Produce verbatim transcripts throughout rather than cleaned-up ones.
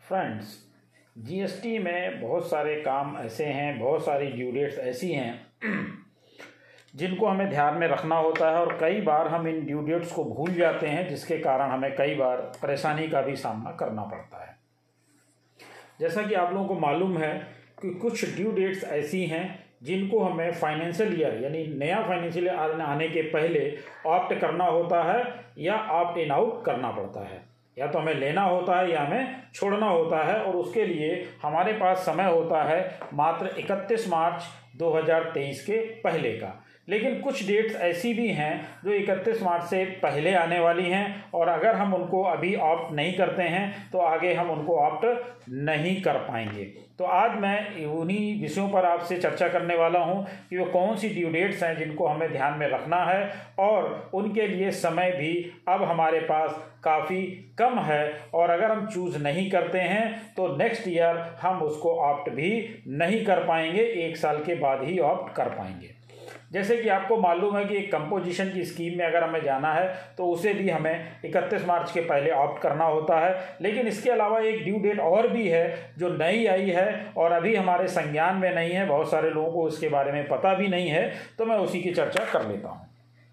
Friends, GST में बहुत सारे काम ऐसे हैं, बहुत सारी ड्यू डेट्स ऐसी हैं जिनको हमें ध्यान में रखना होता है और कई बार हम इन ड्यू डेट्स को भूल जाते हैं, जिसके कारण हमें कई बार परेशानी का भी सामना करना पड़ता है। जैसा कि आप लोगों को मालूम है कि कुछ ड्यू डेट्स ऐसी हैं जिनको हमें फाइनेंशियल ईयर यानी नया फाइनेंशियल ईयर आने के पहले ऑप्ट करना होता है या ऑप्ट इन आउट करना पड़ता है। या तो हमें लेना होता है या हमें छोड़ना होता है, और उसके लिए हमारे पास समय होता है मात्र इकतीस मार्च दो हज़ार तेईस के पहले का। लेकिन कुछ डेट्स ऐसी भी हैं जो इकतीस मार्च से पहले आने वाली हैं, और अगर हम उनको अभी ऑप्ट नहीं करते हैं तो आगे हम उनको ऑप्ट नहीं कर पाएंगे। तो आज मैं उन्हीं विषयों पर आपसे चर्चा करने वाला हूं कि वो कौन सी ड्यू डेट्स हैं जिनको हमें ध्यान में रखना है, और उनके लिए समय भी अब हमारे पास काफ़ी कम है, और अगर हम चूज़ नहीं करते हैं तो नेक्स्ट ईयर हम उसको ऑप्ट भी नहीं कर पाएंगे, एक साल के बाद ही ऑप्ट कर पाएंगे। जैसे कि आपको मालूम है कि एक कंपोजिशन की स्कीम में अगर हमें जाना है तो उसे भी हमें इकतीस मार्च के पहले ऑप्ट करना होता है। लेकिन इसके अलावा एक ड्यू डेट और भी है जो नई आई है और अभी हमारे संज्ञान में नहीं है, बहुत सारे लोगों को इसके बारे में पता भी नहीं है, तो मैं उसी की चर्चा कर लेता हूँ।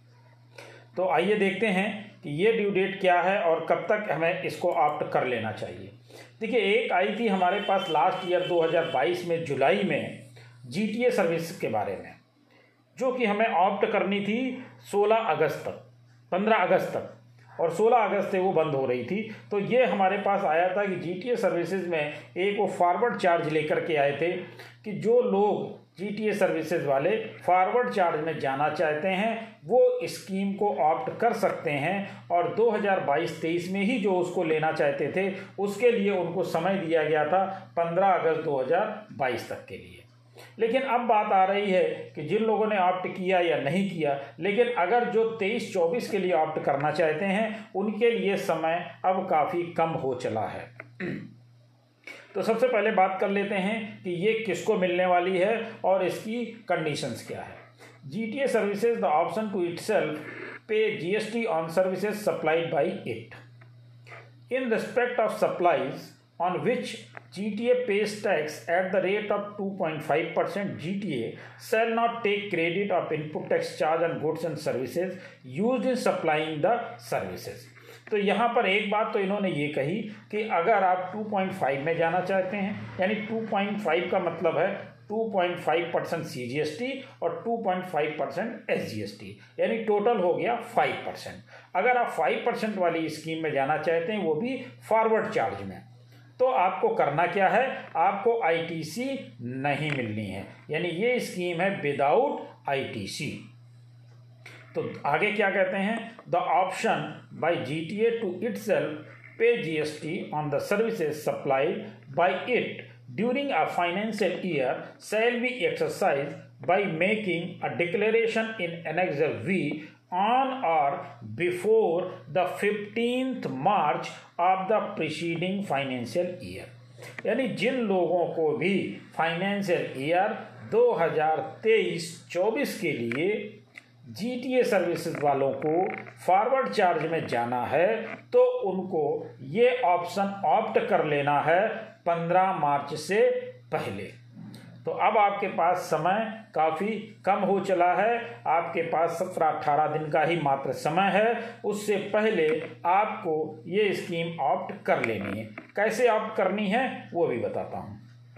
तो आइए देखते हैं कि ये ड्यू डेट क्या है और कब तक हमें इसको ऑप्ट कर लेना चाहिए। देखिए, एक आई थी हमारे पास लास्ट ईयर दो हज़ार बाईस में जुलाई में जीटीए सर्विस के बारे में, जो कि हमें ऑप्ट करनी थी सोलह अगस्त तक, पंद्रह अगस्त तक, और सोलह अगस्त से वो बंद हो रही थी। तो ये हमारे पास आया था कि जीटीए सर्विसेज में एक वो फॉरवर्ड चार्ज लेकर के आए थे कि जो लोग जीटीए सर्विसेज वाले फॉरवर्ड चार्ज में जाना चाहते हैं वो स्कीम को ऑप्ट कर सकते हैं, और दो हज़ार बाईस तेईस में ही जो उसको लेना चाहते थे उसके लिए उनको समय दिया गया था पंद्रह अगस्त दो हज़ार बाईस तक के लिए। लेकिन अब बात आ रही है कि जिन लोगों ने ऑप्ट किया या नहीं किया, लेकिन अगर जो तेईस चौबीस के लिए ऑप्ट करना चाहते हैं उनके लिए समय अब काफ़ी कम हो चला है। तो सबसे पहले बात कर लेते हैं कि ये किसको मिलने वाली है और इसकी कंडीशंस क्या है। GTA services the option to itself pay GST on services supplied by it in respect of supplies on which G T A pays tax at the rate of two point five percent, G T A shall not take credit of input tax charge on goods and services used in supplying the services। तो यहाँ पर एक बात तो इन्होंने ये कही कि अगर आप टू पॉइंट फाइव में जाना चाहते हैं, यानी टू पॉइंट फाइव का मतलब है two point five percent C G S T और two point five percent S G S T, यानी टोटल हो गया फाइव परसेंट। अगर आप फाइव परसेंट वाली स्कीम में जाना चाहते हैं वो भी फॉरवर्ड चार्ज में, तो आपको करना क्या है, आपको आईटीसी नहीं मिलनी है, यानी ये स्कीम है विदाउट आईटीसी। तो आगे क्या कहते हैं, the option by GTA to itself pay GST on the services supplied by it during a financial year shall be exercise by making a declaration in annexure V on or before the fifteenth March of the preceding financial year। यानी जिन लोगों को भी financial year दो हज़ार तेईस चौबीस के लिए जीटीए सर्विसेज वालों को फॉरवर्ड चार्ज में जाना है तो उनको ये ऑप्शन ऑप्ट कर लेना है पंद्रह मार्च से पहले। तो अब आपके पास समय काफ़ी कम हो चला है, आपके पास सत्रह अट्ठारह दिन का ही मात्र समय है, उससे पहले आपको ये स्कीम ऑप्ट कर लेनी है। कैसे ऑप्ट करनी है वो भी बताता हूँ।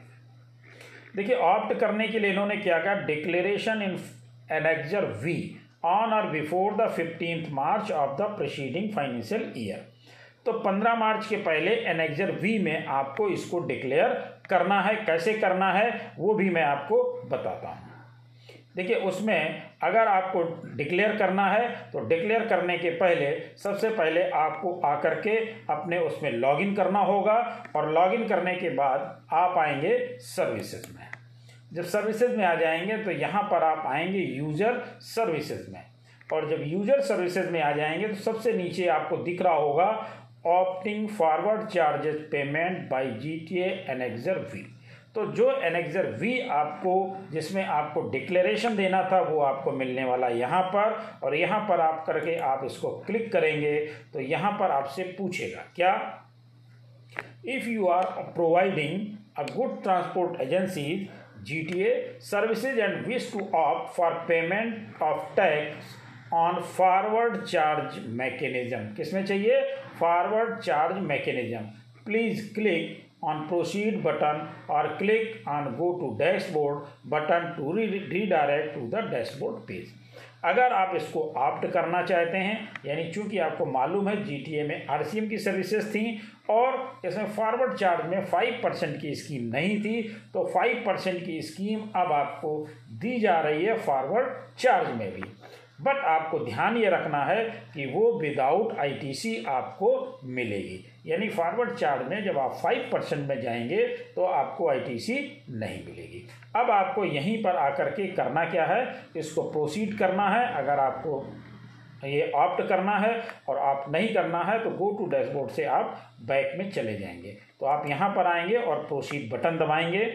देखिए, ऑप्ट करने के लिए इन्होंने क्या कहा, declaration in annexure V on or before the fifteenth March of the preceding financial year. तो पंद्रह मार्च के पहले एनेक्सर वी में आपको इसको डिक्लेयर करना है। कैसे करना है वो भी मैं आपको बताता हूँ। देखिए, उसमें अगर आपको डिक्लेयर करना है तो डिक्लेयर करने के पहले सबसे पहले आपको आकर के अपने उसमें लॉगिन करना होगा, और लॉगिन करने के बाद आप आएंगे सर्विसेज में। जब सर्विसेज में आ जाएंगे तो यहाँ पर आप आएंगे यूजर सर्विसेज में, और जब यूजर सर्विसेज में आ जाएंगे तो सबसे नीचे आपको दिख रहा होगा opting forward charges payment by GTA annexure V. तो जो एनेक्सर वी आपको, जिसमें आपको डिक्लेरेशन देना था, वो आपको मिलने वाला यहाँ पर, और यहाँ पर आप करके आप इसको क्लिक करेंगे तो यहाँ पर आपसे पूछेगा क्या, if you are providing a good transport agencies G T A services and wish to opt for payment of tax on forward charge mechanism, किसमें चाहिए? forward charge mechanism. Please click on proceed button or click on go to dashboard button to re- redirect to the dashboard page. अगर आप इसको opt करना चाहते हैं, यानी चूंकि आपको मालूम है जीटीए में आरसीएम की सर्विसेज थी और इसमें फॉरवर्ड चार्ज में फाइव परसेंट की स्कीम नहीं थी, तो फाइव परसेंट की स्कीम अब आपको दी जा रही है फॉरवर्ड चार्ज में भी। बट आपको ध्यान ये रखना है कि वो विदाउट आईटीसी आपको मिलेगी, यानी फॉरवर्ड चार्ज में जब आप फाइव परसेंट में जाएंगे तो आपको आईटीसी नहीं मिलेगी। अब आपको यहीं पर आकर के करना क्या है, इसको प्रोसीड करना है। अगर आपको ये ऑप्ट करना है और आप नहीं करना है तो गो टू डैशबोर्ड से आप बैक में चले जाएंगे। तो आप यहाँ पर आएंगे और प्रोसीड बटन दबाएंगे।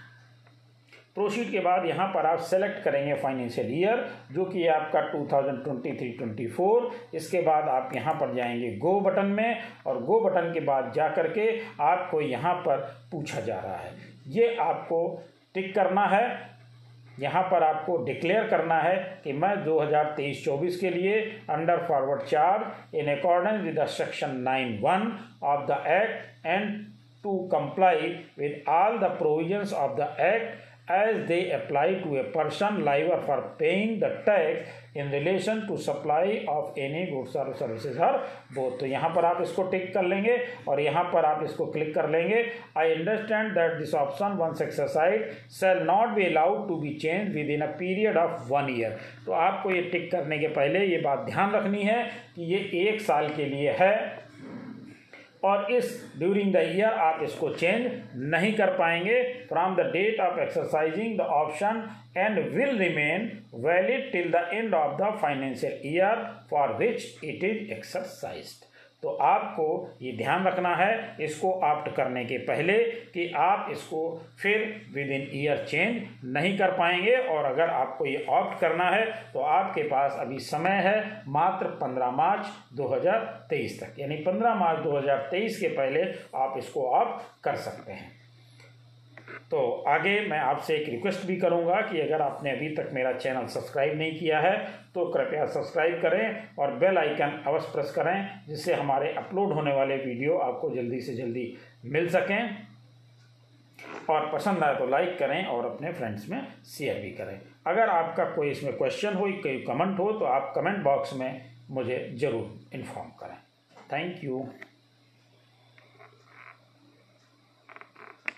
प्रोसीड के बाद यहाँ पर आप सेलेक्ट करेंगे फाइनेंशियल ईयर, जो कि आपका two thousand twenty three twenty four. इसके बाद आप यहाँ पर जाएंगे गो बटन में, और गो बटन के बाद जा कर के आपको यहाँ पर पूछा जा रहा है, ये आपको टिक करना है। यहाँ पर आपको डिक्लेयर करना है कि मैं दो हज़ार तेईस चौबीस के लिए under forward charge in accordance with the section nine one of the act and to comply with all the provisions of the act as they apply to a person liable for paying the tax in relation to supply of any goods or services or both। तो यहाँ पर आप इसको टिक कर लेंगे और यहाँ पर आप इसको क्लिक कर लेंगे। I understand that this option once exercised shall not be allowed to be changed within a period of one year। तो आपको ये टिक करने के पहले ये बात ध्यान रखनी है कि ये एक साल के लिए है और इस ड्यूरिंग द ईयर आप इसको चेंज नहीं कर पाएंगे from the date of exercising the option and will remain valid till the end of the financial year for which it is exercised. तो आपको ये ध्यान रखना है इसको ऑप्ट करने के पहले कि आप इसको फिर विद इन ईयर चेंज नहीं कर पाएंगे, और अगर आपको ये ऑप्ट करना है तो आपके पास अभी समय है मात्र पंद्रह मार्च दो हज़ार तेईस तक, यानी पंद्रह मार्च दो हज़ार तेईस के पहले आप इसको ऑप्ट कर सकते हैं। तो आगे मैं आपसे एक रिक्वेस्ट भी करूंगा कि अगर आपने अभी तक मेरा चैनल सब्सक्राइब नहीं किया है तो कृपया सब्सक्राइब करें और बेल आइकन अवश्य प्रेस करें, जिससे हमारे अपलोड होने वाले वीडियो आपको जल्दी से जल्दी मिल सकें। और पसंद आए तो लाइक करें और अपने फ्रेंड्स में शेयर भी करें। अगर आपका कोई इसमें क्वेश्चन हो, कोई कमेंट हो तो आप कमेंट बॉक्स में मुझे ज़रूर इन्फॉर्म करें। Thank you.